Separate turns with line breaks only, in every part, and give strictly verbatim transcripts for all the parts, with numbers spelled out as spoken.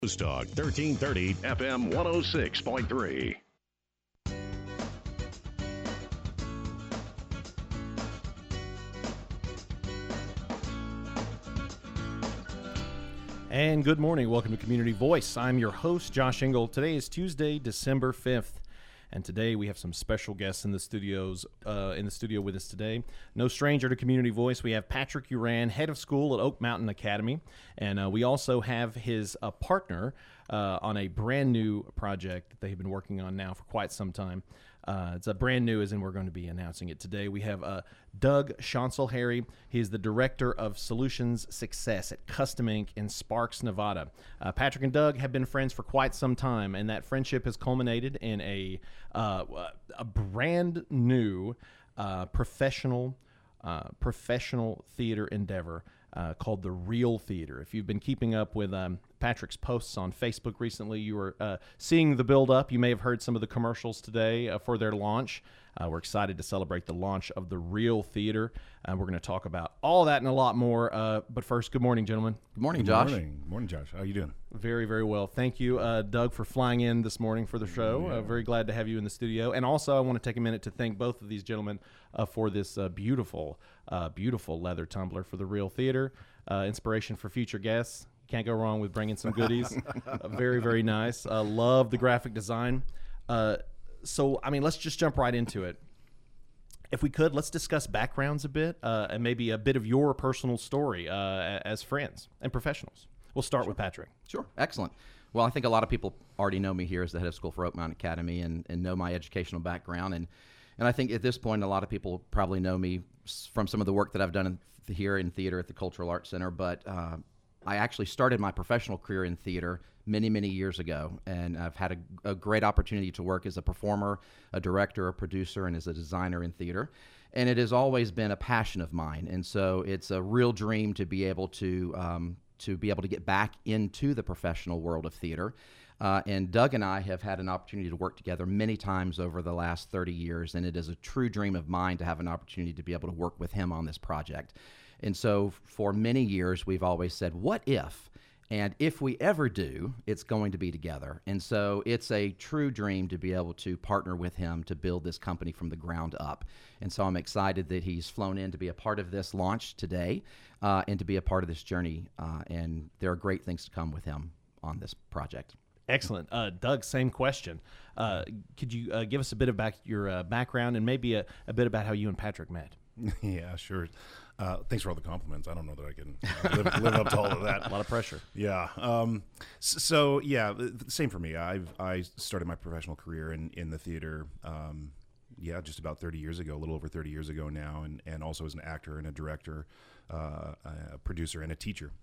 News Talk thirteen thirty F M one oh six point three.
And good morning. Welcome to Community Voice. I'm your host, Josh Engel. Today is Tuesday, December fifth. And today we have some special guests in the studios, uh, in the studio with us today. No stranger to Community Voice, we have Patrick Uran, head of school at Oak Mountain Academy. And uh, we also have his uh, partner uh, on a brand new project that they've been working on now for quite some time. Uh, it's a brand new, as in we're going to be announcing it today. We have uh, Doug Schonzel-Harry. He is the Director of Solutions Success at Custom Ink in Sparks, Nevada. Uh, Patrick and Doug have been friends for quite some time, and that friendship has culminated in a uh, a brand new uh, professional uh, professional theater endeavor uh, called The Real Theater. If you've been keeping up with um, Patrick's posts on Facebook recently, you were uh, seeing the build-up. You may have heard some of the commercials today uh, for their launch. Uh, we're excited to celebrate the launch of The Real Theater. Uh, we're going to talk about all that and a lot more. Uh, but first, good morning, gentlemen.
Good morning, Josh.
Good morning. Good morning, Josh. How are you doing?
Very, very well. Thank you, uh, Doug, for flying in this morning for the show.
Yeah.
Uh, very glad to have you in the studio. And also, I want to take a minute to thank both of these gentlemen uh, for this uh, beautiful, uh, beautiful leather tumbler for The Real Theater. Uh, inspiration for future guests. Can't go wrong with bringing some goodies. uh, very, very nice. Uh, love the graphic design. Uh, so, I mean, let's just jump right into it. If we could, let's discuss backgrounds a bit uh, and maybe a bit of your personal story uh, as friends and professionals. We'll start
Sure.
with Patrick.
Sure. Excellent. Well, I think a lot of people already know me here as the head of school for Oak Mountain Academy and, and know my educational background. And, and I think at this point, a lot of people probably know me from some of the work that I've done in th- here in theater at the Cultural Arts Center. But uh, I actually started my professional career in theater many, many years ago. And I've had a, a great opportunity to work as a performer, a director, a producer, and as a designer in theater. And it has always been a passion of mine. And so it's a real dream to be able to um, to be able to get back into the professional world of theater. Uh, and Doug and I have had an opportunity to work together many times over the last thirty years, and it is a true dream of mine to have an opportunity to be able to work with him on this project. And so for many years, we've always said, what if? And if we ever do, it's going to be together. And so it's a true dream to be able to partner with him to build this company from the ground up. And so I'm excited that he's flown in to be a part of this launch today uh, and to be a part of this journey. Uh, and there are great things to come with him on this project.
Excellent. Uh, Doug, same question. Uh, could you uh, give us a bit about your uh, background and maybe a, a bit about how you and Patrick met?
Yeah, sure. Uh, thanks for all the compliments. I don't know that I can live, live up to all of that.
A lot of pressure.
Yeah. Um, so, yeah, same for me. I've I started my professional career in, in the theater, um, yeah, just about thirty years ago, a little over thirty years ago now, and, and also as an actor and a director, uh, a producer, and a teacher.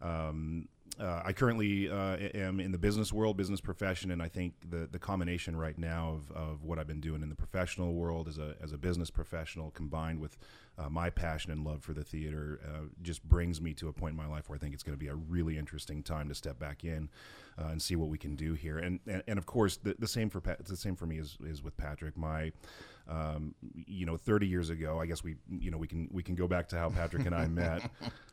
Um, uh, I currently uh, am in the business world, business profession, and I think the, the combination right now of, of what I've been doing in the professional world as a as a business professional, combined with uh, my passion and love for the theater, uh, just brings me to a point in my life where I think it's going to be a really interesting time to step back in uh, and see what we can do here. And and, and of course, the, the same for Pat, it's the same for me as is with Patrick. My Um, you know, thirty years ago, I guess we, you know, we can we can go back to how Patrick and I met,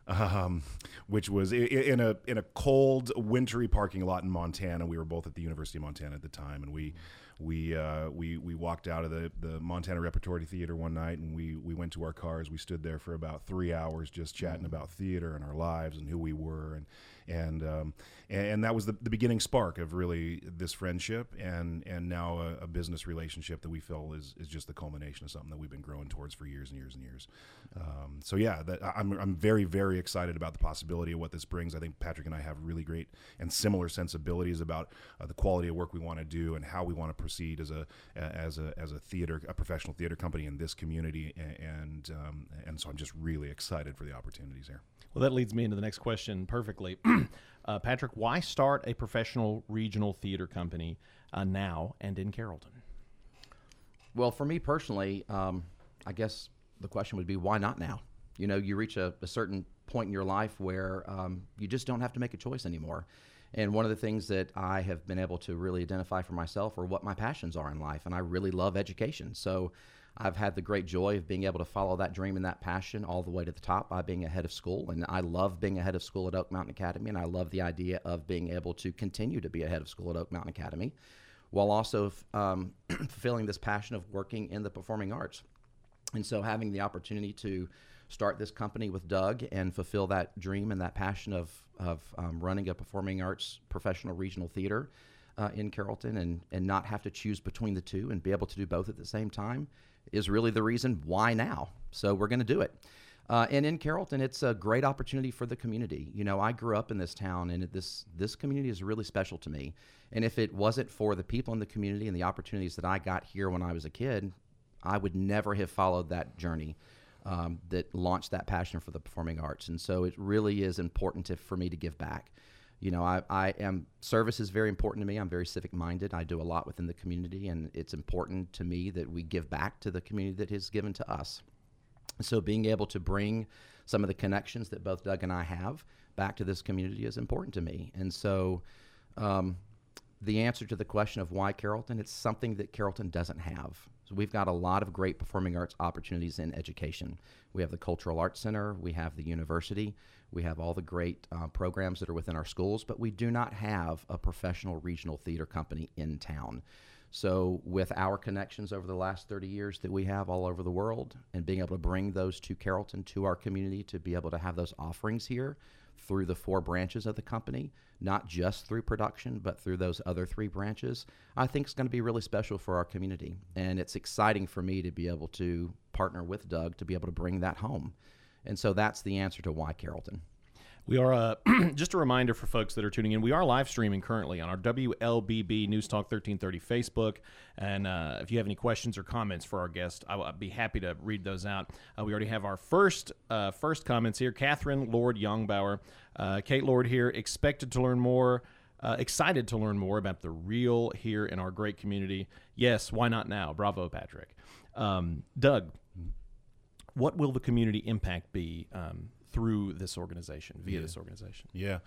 um, which was i- in a in a cold, wintry parking lot in Montana. We were both at the University of Montana at the time, and we we uh, we we walked out of the, the Montana Repertory Theater one night, and we we went to our cars. We stood there for about three hours just chatting about theater and our lives and who we were, and and um, and that was the, the beginning spark of really this friendship, and and now a, a business relationship that we feel is is just the culmination of something that we've been growing towards for years and years and years. Um, so yeah, that, I'm I'm very very excited about the possibility of what this brings. I think Patrick and I have really great and similar sensibilities about uh, the quality of work we want to do and how we want to proceed as a as a as a theater a professional theater company in this community, and um, and so I'm just really excited for the opportunities here.
Well, that leads me into the next question perfectly. uh, Patrick, why start a professional regional theater company uh, now and in Carrollton?
Well, for me personally, um, I guess the question would be, why not now? You know, you reach a, a certain point in your life where um, you just don't have to make a choice anymore. And one of the things that I have been able to really identify for myself are what my passions are in life, and I really love education. So I've had the great joy of being able to follow that dream and that passion all the way to the top by being a head of school. And I love being a head of school at Oak Mountain Academy, and I love the idea of being able to continue to be a head of school at Oak Mountain Academy while also um, fulfilling this passion of working in the performing arts. And so having the opportunity to start this company with Doug and fulfill that dream and that passion of, of um, running a performing arts professional regional theater uh, in Carrollton and, and not have to choose between the two and be able to do both at the same time is really the reason why now. So we're going to do it. Uh, and in Carrollton, it's a great opportunity for the community. You know, I grew up in this town, and it, this this community is really special to me. And if it wasn't for the people in the community and the opportunities that I got here when I was a kid, I would never have followed that journey um, that launched that passion for the performing arts. And so it really is important to, for me to give back. You know, I, I am, service is very important to me. I'm very civic minded. I do a lot within the community, and it's important to me that we give back to the community that has given to us. So being able to bring some of the connections that both Doug and I have back to this community is important to me. And so um, the answer to the question of why Carrollton, it's something that Carrollton doesn't have. So we've got a lot of great performing arts opportunities in education. We have the Cultural Arts Center, we have the university, we have all the great uh, programs that are within our schools, but we do not have a professional regional theater company in town. So with our connections over the last thirty years that we have all over the world and being able to bring those to Carrollton, to our community, to be able to have those offerings here through the four branches of the company, not just through production, but through those other three branches, I think it's going to be really special for our community. And it's exciting for me to be able to partner with Doug to be able to bring that home. And so that's the answer to why Carrollton.
We are, uh, just a reminder for folks that are tuning in, we are live streaming currently on our W L B B News Talk thirteen thirty Facebook. And uh, if you have any questions or comments for our guest, I will be happy to read those out. Uh, we already have our first uh, first comments here. Catherine Lord Youngbauer. Uh, Kate Lord here, expected to learn more, uh, excited to learn more about the real here in our great community. Yes, why not now? Bravo, Patrick. Um, Doug, what will the community impact be um, through this organization, via
yeah.
this organization?
Yeah.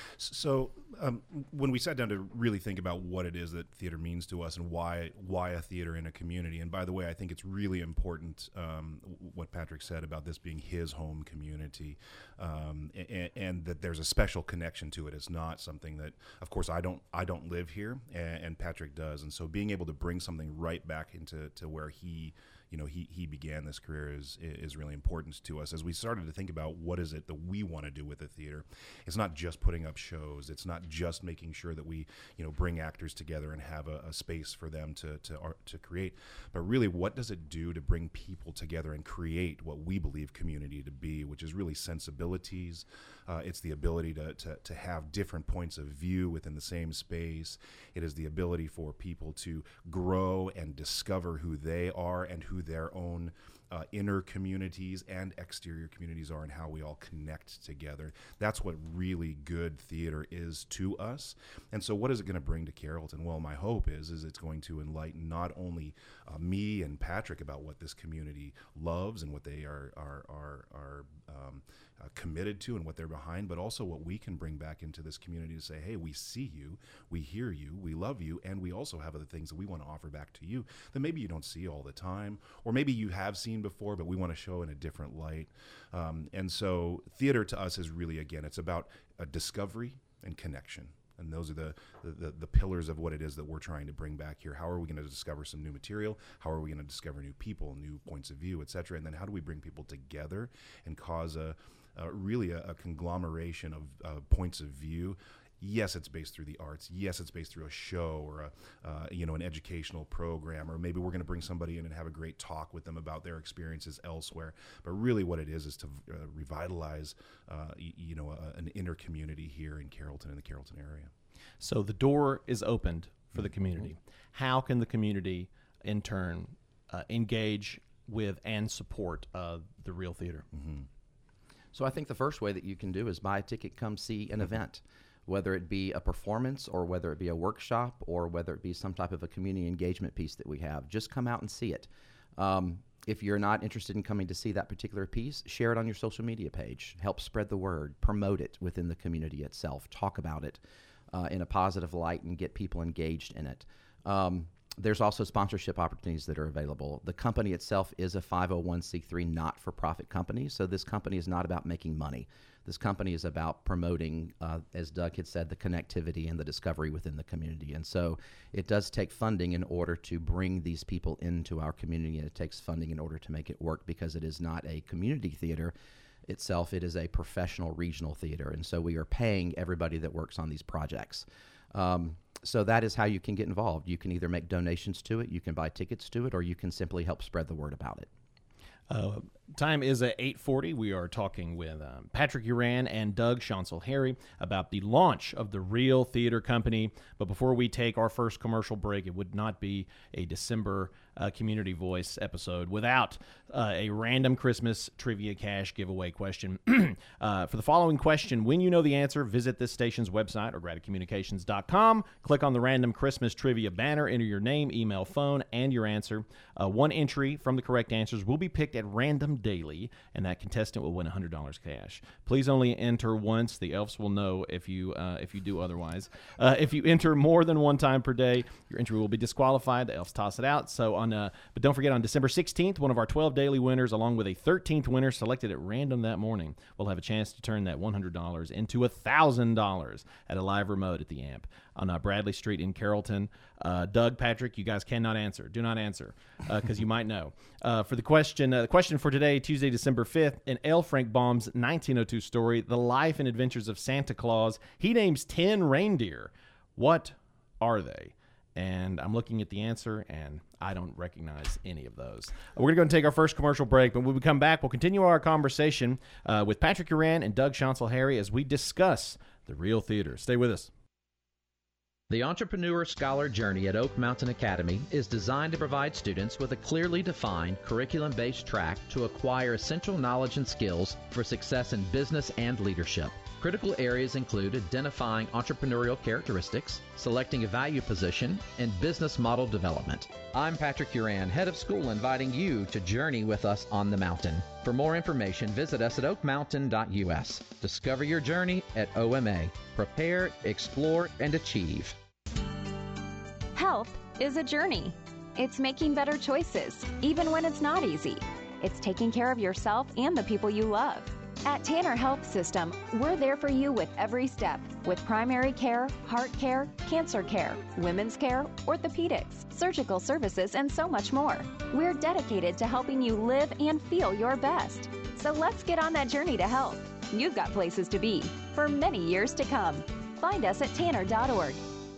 So um, when we sat down to really think about what it is that theater means to us and why why a theater in a community, and by the way, I think it's really important um, what Patrick said about this being his home community, um, and, and that there's a special connection to it. It's not something that, of course, I don't I don't live here, and, and Patrick does, and so being able to bring something right back into to where he you know, he he began this career is is really important to us. As we started to think about what is it that we want to do with the theater, it's not just putting up shows. It's not just making sure that we, you know, bring actors together and have a, a space for them to to art, to create. But really, what does it do to bring people together and create what we believe community to be, which is really sensibilities. Uh, it's the ability to, to to have different points of view within the same space. It is the ability for people to grow and discover who they are and who their own uh, inner communities and exterior communities are, and how we all connect together. That's what really good theater is to us. And so what is it going to bring to Carrollton? Well, my hope is is it's going to enlighten not only uh, me and Patrick about what this community loves and what they are are are, are um, uh, committed to and what they're behind, but also what we can bring back into this community to say, hey, we see you, we hear you, we love you, and we also have other things that we want to offer back to you that maybe you don't see all the time, or maybe you have seen before, but we want to show in a different light. Um, and so theater to us is really, again, it's about a discovery and connection. And those are the, the, the pillars of what it is that we're trying to bring back here. How are we going to discover some new material? How are we going to discover new people, new points of view, et cetera? And then how do we bring people together and cause a, a really a, a conglomeration of uh, points of view? Yes, it's based through the arts. Yes, it's based through a show or a, uh, you know, an educational program, or maybe we're going to bring somebody in and have a great talk with them about their experiences elsewhere. But really, what it is is to uh, revitalize, uh, y- you know, a, an inner community here in Carrollton, in the Carrollton area.
So the door is opened for the community. How can the community, in turn, uh, engage with and support uh, the Real Theater?
Mm-hmm.
So I think the first way that you can do is buy a ticket, come see an event. Whether it be a performance or whether it be a workshop or whether it be some type of a community engagement piece that we have, just come out and see it. Um, if you're not interested in coming to see that particular piece, share it on your social media page. Help spread the word. Promote it within the community itself. Talk about it uh, in a positive light and get people engaged in it. Um, there's also sponsorship opportunities that are available. The company itself is a five oh one c three not-for-profit company, so this company is not about making money. This company is about promoting, uh, as Doug had said, the connectivity and the discovery within the community. And so it does take funding in order to bring these people into our community, and it takes funding in order to make it work, because it is not a community theater itself. It is a professional regional theater. And so we are paying everybody that works on these projects. Um, so that is how you can get involved. You can either make donations to it, you can buy tickets to it, or you can simply help spread the word about it.
Uh, time is at eight forty. We are talking with um, Patrick Uran and Doug Chancel-Harry about the launch of the Real Theater Company. But before we take our first commercial break, it would not be a December uh, Community Voice episode without uh, a random Christmas trivia cash giveaway question. uh, for the following question, when you know the answer, visit this station's website or grata communications dot com. Click on the random Christmas trivia banner, enter your name, email, phone, and your answer. Uh, one entry from the correct answers will be picked at random daily, and that contestant will win one hundred dollars cash. Please only enter once. The elves will know if you uh, if you do otherwise. Uh, if you enter more than one time per day, your entry will be disqualified. The elves toss it out. So on, uh, but don't forget, on December sixteenth, one of our twelve daily winners, along with a thirteenth winner selected at random that morning, will have a chance to turn that one hundred dollars into one thousand dollars at a live remote at the A M P on uh, Bradley Street in Carrollton. Uh, Doug, Patrick, you guys cannot answer. Do not answer, because uh, you might know. Uh, for the question, uh, the question for today, Tuesday, December fifth, in L. Frank Baum's nineteen oh two story, The Life and Adventures of Santa Claus, he names ten reindeer. What are they? And I'm looking at the answer, and I don't recognize any of those. We're going to go and take our first commercial break, but when we come back, we'll continue our conversation uh, with Patrick Uran and Doug Chancel-Harry as we discuss the Real Theater. Stay with us.
The Entrepreneur Scholar Journey at Oak Mountain Academy is designed to provide students with a clearly defined curriculum-based track to acquire essential knowledge and skills for success in business and leadership. Critical areas include identifying entrepreneurial characteristics, selecting a value position, and business model development. I'm Patrick Uran, head of school, inviting you to journey with us on the mountain. For more information, visit us at oak mountain dot u s. Discover your journey at O M A. Prepare, explore, and achieve.
Health is a journey. It's making better choices, even when it's not easy. It's taking care of yourself and the people you love. At Tanner Health System, we're there for you with every step, with primary care, heart care, cancer care, women's care, orthopedics, surgical services, and so much more. We're dedicated to helping you live and feel your best. So let's get on that journey to health. You've got places to be for many years to come. Find us at tanner dot org.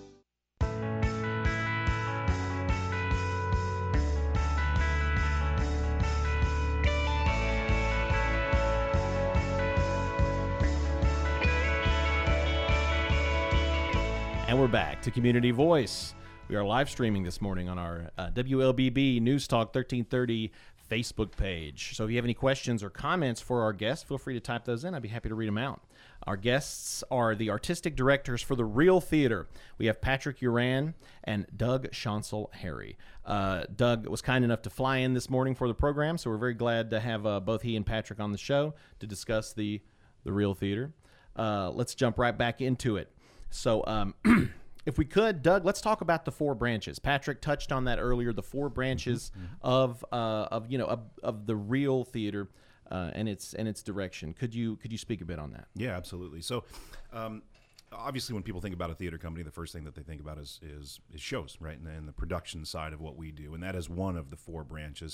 And we're back to Community Voice. We are live streaming this morning on our uh, W L B B News Talk thirteen thirty Facebook page. So if you have any questions or comments for our guests, feel free to type those in. I'd be happy to read them out. Our guests are the artistic directors for the Real Theater. We have Patrick Uran and Doug Chancel-Harry. Uh, Doug was kind enough to fly in this morning for the program, so we're very glad to have uh, both he and Patrick on the show to discuss the, the Real Theater. Uh, let's jump right back into it. So um, if we could, Doug, let's talk about the four branches. Patrick touched on that earlier, the four branches mm-hmm. of uh, of you know of, of the Real Theater uh, and its and its direction. Could you could you speak a bit on that?
Yeah, absolutely. So um, obviously when people think about a theater company, the first thing that they think about is is, is shows, right? And, and the production side of what we do. And that is one of the four branches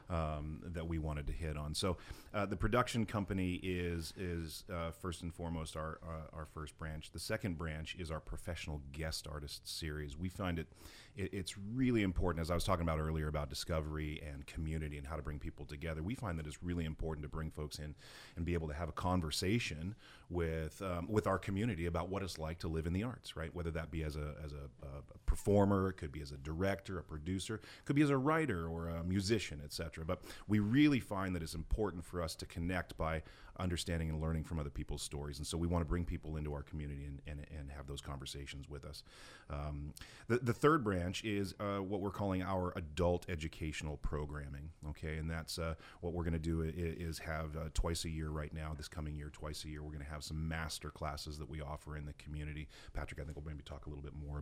um, that we wanted to hit on. So uh, the production company is is uh, first and foremost our uh, our first branch. The second branch is our professional guest artist series. We find it, it it's really important, as I was talking about earlier about discovery and community and how to bring people together. We find that it's really important to bring folks in and be able to have a conversation with um, with our community about what it's like to live in the arts, right? Whether that be as a as a, a performer, it could be as a director, a producer, it could be as a writer or a musician, et cetera. But we really find that it's important for us to connect by understanding and learning from other people's stories. And so we want to bring people into our community and, and, and have those conversations with us. Um, the, the third branch is uh, what we're calling our adult educational programming, okay? And that's uh, what we're going to do is, is have uh, twice a year right now, this coming year, twice a year, we're going to have some master classes that we offer in the community. Patrick, I think, will maybe talk a little bit more about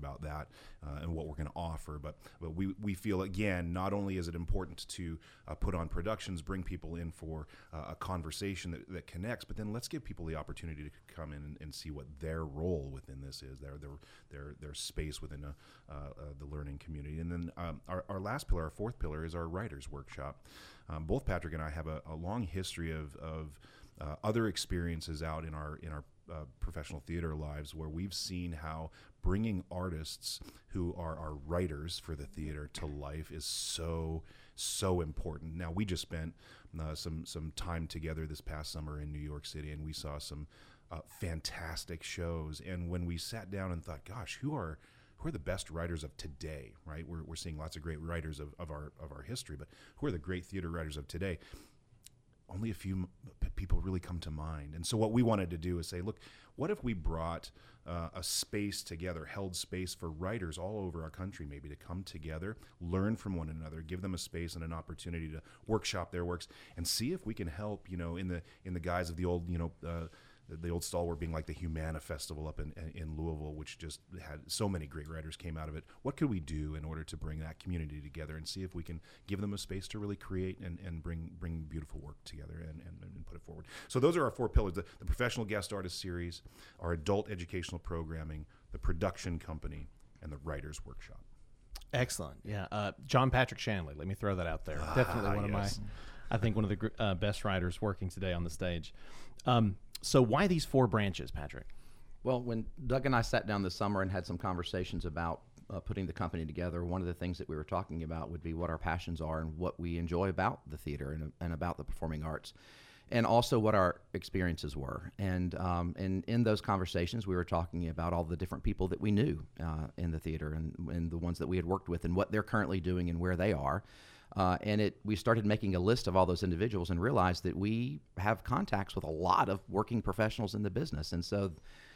about that uh, and what we're going to offer. But but we we feel again, not only is it important to uh, put on productions, bring people in for uh, a conversation that, that connects, but then let's give people the opportunity to come in and, and see what their role within this is, their their their, their space within a, uh, uh, the learning community. And then um, our, our last pillar, our fourth pillar, is our writers workshop. Um, both Patrick and I have a, a long history of of uh, other experiences out in our in our uh, professional theater lives where we've seen how bringing artists who are our writers for the theater to life is so so important. Now, we just spent uh, some some time together this past summer in New York City, and we saw some uh, fantastic shows. And when we sat down and thought, gosh, who are who are the best writers of today, right? We're, we're seeing lots of great writers of, of our of our history, but who are the great theater writers of today? Only a few m- people really come to mind. And so what we wanted to do is say, look, what if we brought uh, a space together, held space for writers all over our country maybe to come together, learn from one another, give them a space and an opportunity to workshop their works, and see if we can help, you know, in the in the guise of the old, you know, uh, the old stalwart being like the Humana Festival up in, in Louisville, which just had so many great writers came out of it. What could we do in order to bring that community together and see if we can give them a space to really create and, and bring bring beautiful work together and, and, and put it forward? So those are our four pillars: the, the professional guest artist series, our adult educational programming, the production company, and the writers workshop.
Excellent. Yeah. Uh, John Patrick Shanley. Let me throw that out there. Definitely one
yes.
of my, I think one of the gr- uh, best writers working today on the stage. Um, so why these four branches, Patrick?
Well, when Doug and I sat down this summer and had some conversations about uh, putting the company together, one of the things that we were talking about would be what our passions are and what we enjoy about the theater and, and about the performing arts, and also what our experiences were. And um, and in those conversations, we were talking about all the different people that we knew uh, in the theater and, and the ones that we had worked with and what they're currently doing and where they are. Uh, and it, we started making a list of all those individuals and realized that we have contacts with a lot of working professionals in the business. And so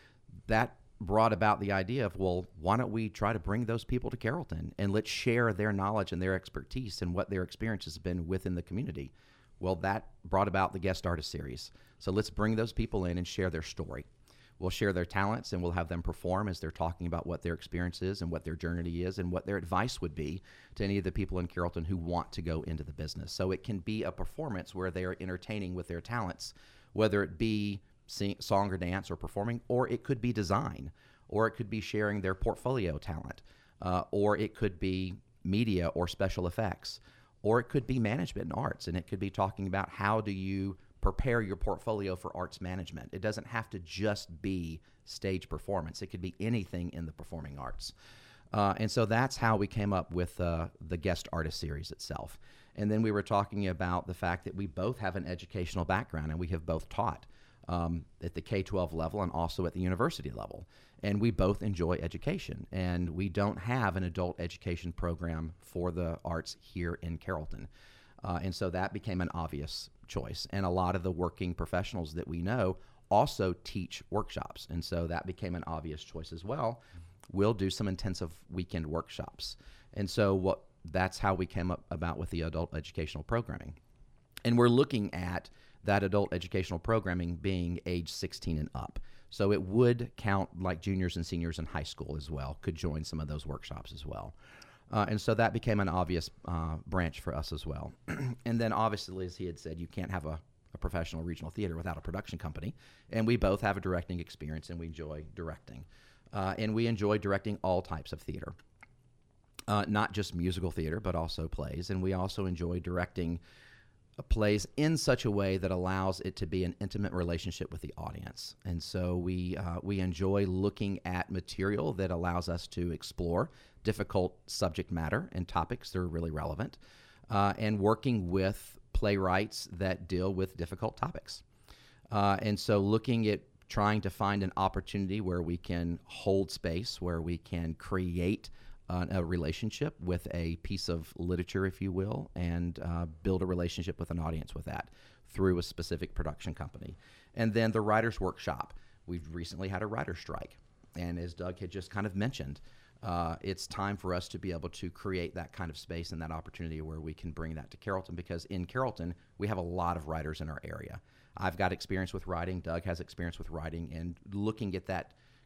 that brought about the idea of, well, why don't we try to bring those people to Carrollton and let's share their knowledge and their expertise and what their experience has been within the community. Well, that brought about the Guest Artist Series. So let's bring those people in and share their story. We'll share their talents and we'll have them perform as they're talking about what their experience is and what their journey is and what their advice would be to any of the people in Carrollton who want to go into the business. So it can be a performance where they are entertaining with their talents, whether it be sing, song or dance or performing, or it could be design, or it could be sharing their portfolio talent, uh, or it could be media or special effects, or it could be management and arts, and it could be talking about how do you prepare your portfolio for arts management. It doesn't have to just be stage performance. It could be anything in the performing arts. Uh, and so that's how we came up with uh, the Guest Artist Series itself. And then we were talking about the fact that we both have an educational background and we have both taught um, at the K twelve level and also at the university level. And we both enjoy education. And we don't have an adult education program for the arts here in Carrollton. Uh, and so that became an obvious choice. And a lot of the working professionals that we know also teach workshops. And so that became an obvious choice as well. We'll do some intensive weekend workshops. And so what that's how we came up about with the adult educational programming. And we're looking at that adult educational programming being age sixteen and up. So it would count like juniors and seniors in high school as well, could join some of those workshops as well. Uh, and so that became an obvious uh, branch for us as well. And then obviously, as he had said, you can't have a, a professional regional theater without a production company. And we both have a directing experience and we enjoy directing. Uh, and we enjoy directing all types of theater, uh, not just musical theater, but also plays. And we also enjoy directing plays in such a way that allows it to be an intimate relationship with the audience. And so we uh, we enjoy looking at material that allows us to explore difficult subject matter and topics that are really relevant, uh, and working with playwrights that deal with difficult topics. Uh, and so looking at trying to find an opportunity where we can hold space, where we can create Uh, a relationship with a piece of literature, if you will, and uh, build a relationship with an audience with that through a specific production company. And then the writer's workshop. We've recently had a writer's strike. And as Doug had just kind of mentioned, uh, it's time for us to be able to create that kind of space and that opportunity where we can bring that to Carrollton, because in Carrollton, we have a lot of writers in our area. I've got experience with writing. Doug has experience with writing, and looking at that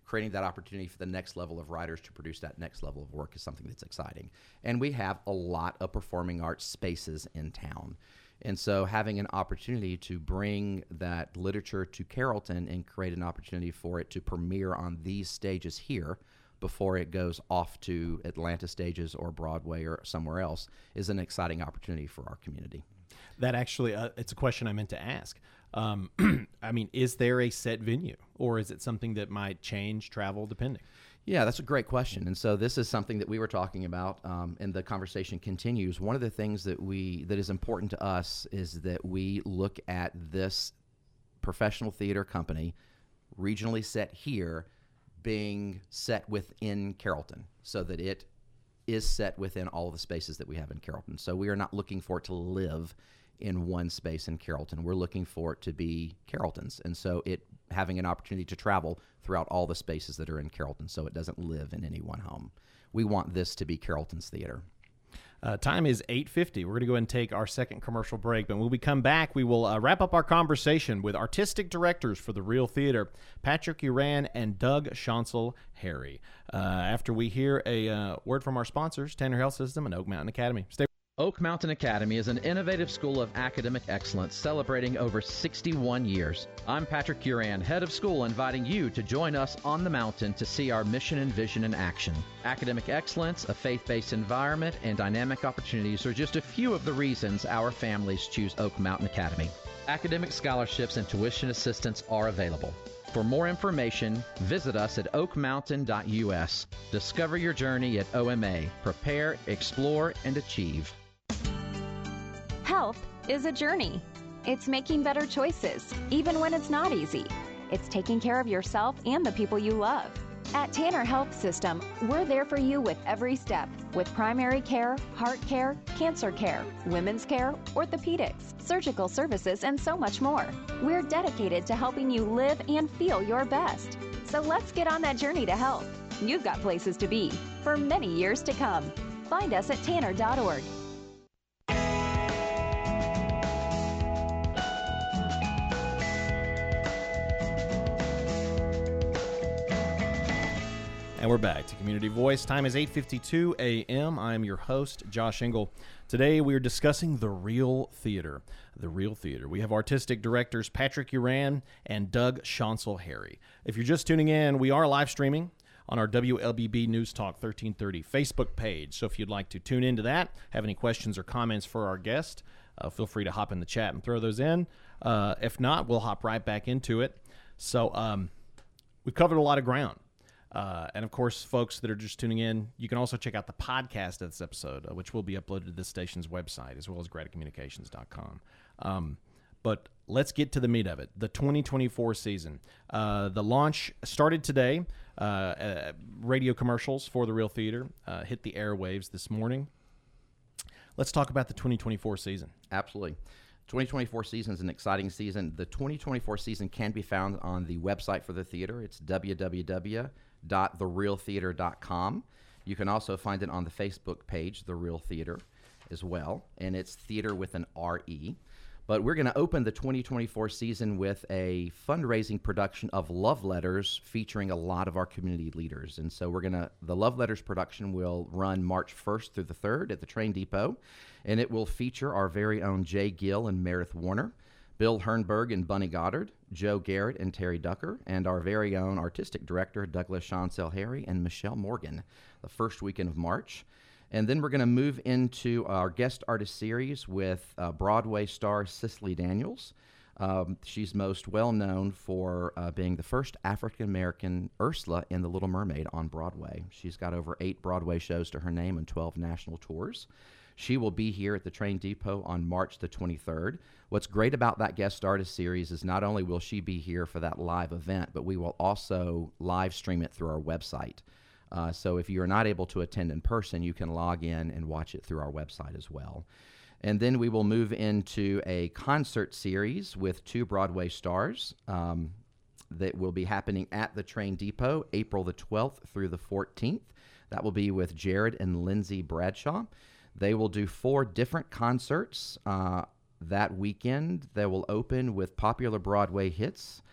creating that opportunity for the next level of writers to produce that next level of work is something that's exciting. And we have a lot of performing arts spaces in town. And so having an opportunity to bring that literature to Carrollton and create an opportunity for it to premiere on these stages here before it goes off to Atlanta stages or Broadway or somewhere else is an exciting opportunity for our community.
That actually, uh, it's a question I meant to ask. Um, I mean, is there a set venue, or is it something that might change, travel, depending?
Yeah, that's a great question. And so this is something that we were talking about, um, and the conversation continues. One of the things that we that is important to us is that we look at this professional theater company, regionally set here, being set within Carrollton, so that it is set within all of the spaces that we have in Carrollton. So we are not looking for it to live in one space in Carrollton. We're looking for it to be Carrollton's, and so it having an opportunity to travel throughout all the spaces that are in Carrollton, so it doesn't live in any one home. We want this to be Carrollton's theater.
Uh, time is eight fifty. We're going to go ahead and take our second commercial break, but when we come back, we will uh, wrap up our conversation with artistic directors for the Real Theater, Patrick Uran and Doug Chancel Harry, uh, after we hear a uh, word from our sponsors, Tanner Health System and Oak Mountain Academy. Stay
Oak Mountain Academy is an innovative school of academic excellence celebrating over sixty-one years. I'm Patrick Uran, head of school, inviting you to join us on the mountain to see our mission and vision in action. Academic excellence, a faith-based environment, and dynamic opportunities are just a few of the reasons our families choose Oak Mountain Academy. Academic scholarships and tuition assistance are available. For more information, visit us at oak mountain dot U S. Discover your journey at O M A. Prepare, explore, and achieve.
Health is a journey. It's making better choices, even when it's not easy. It's taking care of yourself and the people you love. At Tanner Health System, we're there for you with every step, with primary care, heart care, cancer care, women's care, orthopedics, surgical services, and so much more. We're dedicated to helping you live and feel your best. So let's get on that journey to health. You've got places to be for many years to come. Find us at tanner dot org.
And we're back to Community Voice. Time is eight fifty-two a.m. I'm your host, Josh Engel. Today we are discussing the Real Theater. The Real Theater. We have artistic directors Patrick Uran and Doug Chancel Harry. If you're just tuning in, we are live streaming on our W L B B News Talk thirteen thirty Facebook page. So if you'd like to tune into that, have any questions or comments for our guest, uh, feel free to hop in the chat and throw those in. Uh, if not, we'll hop right back into it. So um, we've covered a lot of ground. Uh, and, of course, folks that are just tuning in, you can also check out the podcast of this episode, uh, which will be uploaded to this station's website, as well as grad communications dot com. Um, but let's get to the meat of it, the twenty twenty-four season. Uh, the launch started today. Uh, uh, radio commercials for the Real Theater uh, hit the airwaves this morning. Let's talk about the twenty twenty-four season.
Absolutely. twenty twenty-four season is an exciting season. The twenty twenty-four season can be found on the website for the theater. It's w w w dot the real theater dot com. You can also find it on the Facebook page, The Real Theater, as well. And it's theater with an R E. But we're going to open the twenty twenty-four season with a fundraising production of Love Letters featuring a lot of our community leaders. And so we're going to, the Love Letters production will run March first through the third at the Train Depot. And it will feature our very own Jay Gill and Meredith Warner, Bill Hernberg and Bunny Goddard, Joe Garrett and Terry Ducker, and our very own artistic director, Douglas Chancel Harry and Michelle Morgan, the first weekend of March. And then we're going to move into our guest artist series with uh, Broadway star Cicely Daniels. Um, she's most well known for uh, being the first African-American Ursula in The Little Mermaid on Broadway. She's got over eight Broadway shows to her name and twelve national tours. She will be here at the Train Depot on March the twenty-third. What's great about that guest artist series is not only will she be here for that live event, but we will also live stream it through our website. Uh, so if you're not able to attend in person, you can log in and watch it through our website as well. And then we will move into a concert series with two Broadway stars um, that will be happening at the Train Depot April the twelfth through the fourteenth. That will be with Jared and Lindsay Bradshaw. They will do four different concerts uh, that weekend. They will open with popular Broadway hits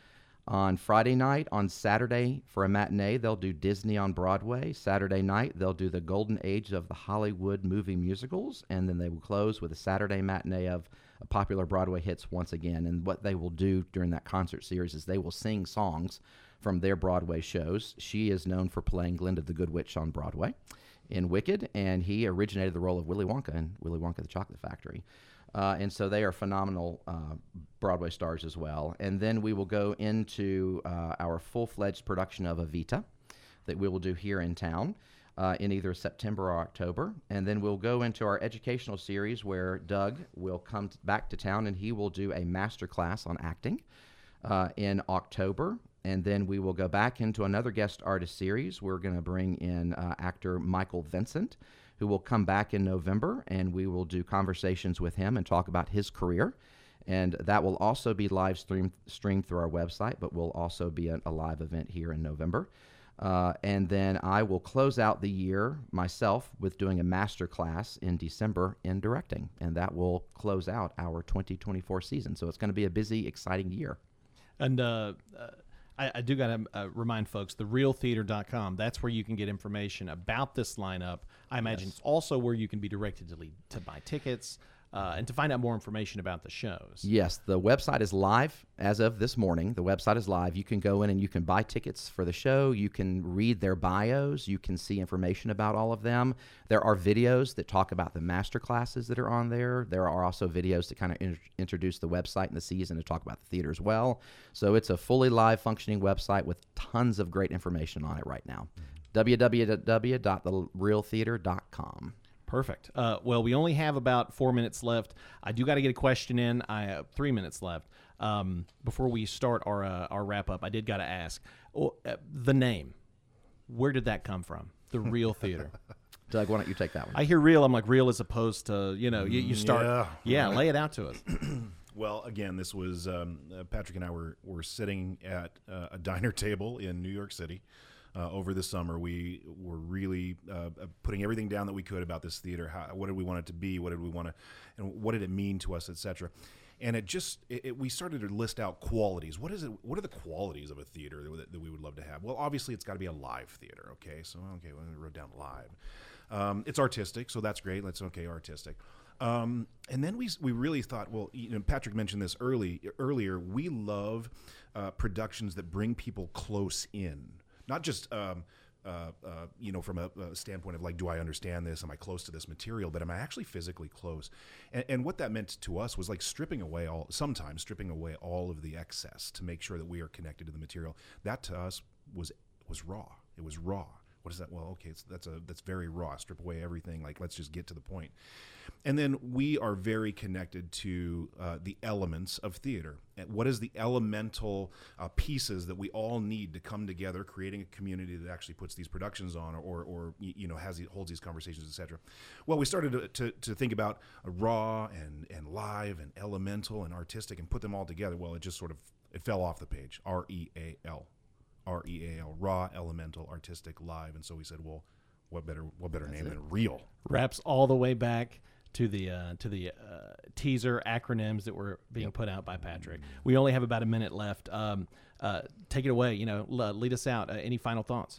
on Friday night. On Saturday, for a matinee, they'll do Disney on Broadway. Saturday night, they'll do the golden age of the Hollywood movie musicals, and then they will close with a Saturday matinee of popular Broadway hits once again. And what they will do during that concert series is they will sing songs from their Broadway shows. She is known for playing Glinda the Good Witch on Broadway in Wicked, and he originated the role of Willy Wonka in Willy Wonka the Chocolate Factory. Uh, and so they are phenomenal uh, Broadway stars as well. And then we will go into uh, our full-fledged production of Evita that we will do here in town uh, in either September or October. And then we'll go into our educational series where Doug will come t- back to town and he will do a master class on acting uh, in October. And then we will go back into another guest artist series. We're going to bring in uh, actor Michael Vincent, who will come back in November, and we will do conversations with him and talk about his career. And that will also be live streamed, streamed through our website, but will also be a, a live event here in November. Uh, and then I will close out the year myself with doing a master class in December in directing, and that will close out our twenty twenty-four season. So it's going to be a busy, exciting year.
And uh, uh, I, I do got to uh, remind folks, the real theater dot com, that's where you can get information about this lineup. I imagine
Yes.
it's also where you can be directed to, lead, to buy tickets uh, and to find out more information about the shows.
Yes, the website is live as of this morning. The website is live. You can go in and you can buy tickets for the show. You can read their bios. You can see information about all of them. There are videos that talk about the master classes that are on there. There are also videos that kind of in- introduce the website and the season to talk about the theater as well. So it's a fully live functioning website with tons of great information on it right now. w w w dot the real theater dot com.
Perfect. Uh, well, we only have about four minutes left. I do got to get a question in. I have three minutes left. Um, before we start our uh, our wrap up, I did got to ask oh, uh, the name. Where did that come from? The Real Theater.
Doug, why don't you take that one?
I hear real. I'm like real as opposed to you know you, you start.
Yeah.
Yeah, lay it out to us.
Well, again, this was um, uh, Patrick and I were were sitting at uh, a diner table in New York City. Uh, over the summer, we were really uh, putting everything down that we could about this theater. How, what did we want it to be? What did we want to, and what did it mean to us, et cetera. And it just, it, it, we started to list out qualities. What is it? What are the qualities of a theater that, that we would love to have? Well, obviously, it's got to be a live theater. Okay, so okay, well, I wrote down live. Um, it's artistic, so that's great. Let's okay, artistic. Um, and then we we really thought, well, you know, Patrick mentioned this early earlier. We love uh, productions that bring people close in. Not just, um, uh, uh, you know, from a, a standpoint of like, do I understand this? Am I close to this material? But am I actually physically close? And, and what that meant to us was like stripping away all, sometimes stripping away all of the excess to make sure that we are connected to the material. That to us was was raw. It was raw. What is that? Well, okay, it's, that's a that's very raw. Strip away everything. Like, let's just get to the point. And then we are very connected to uh, the elements of theater. And what is the elemental uh, pieces that we all need to come together, creating a community that actually puts these productions on, or, or you know, has holds these conversations, et cetera. Well, we started to, to, to think about uh, raw and, and live and elemental and artistic and put them all together. Well, it just sort of it fell off the page. R E A L, R E A L, raw, elemental, artistic, live. And so we said, well, what better what better
That's
name
it.
than real?
Wraps all the way back to the uh, to the uh, teaser acronyms that were being put out by Patrick. We only have about a minute left. Um, uh, take it away. You know, l- lead us out. Uh, any final thoughts?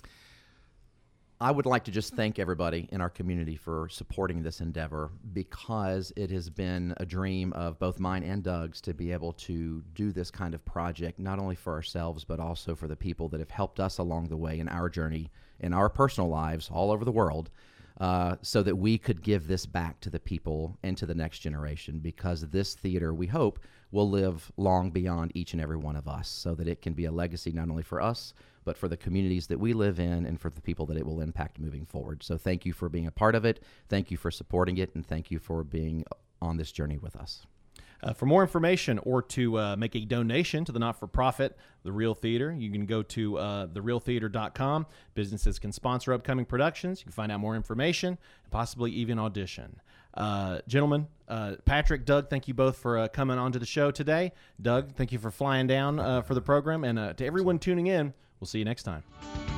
I would like to just thank everybody in our community for supporting this endeavor, because it has been a dream of both mine and Doug's to be able to do this kind of project, not only for ourselves, but also for the people that have helped us along the way in our journey, in our personal lives all over the world, uh, so that we could give this back to the people and to the next generation, because this theater, we hope, will live long beyond each and every one of us, so that it can be a legacy not only for us, but for the communities that we live in and for the people that it will impact moving forward. So thank you for being a part of it. Thank you for supporting it. And thank you for being on this journey with us.
Uh, for more information or to uh, make a donation to the not-for-profit, The Real Theater, you can go to uh, the real theater dot com. Businesses can sponsor upcoming productions. You can find out more information and possibly even audition. Uh, gentlemen, uh, Patrick, Doug, thank you both for uh, coming on to the show today. Doug, thank you for flying down uh, for the program. And uh, to everyone tuning in, we'll see you next time.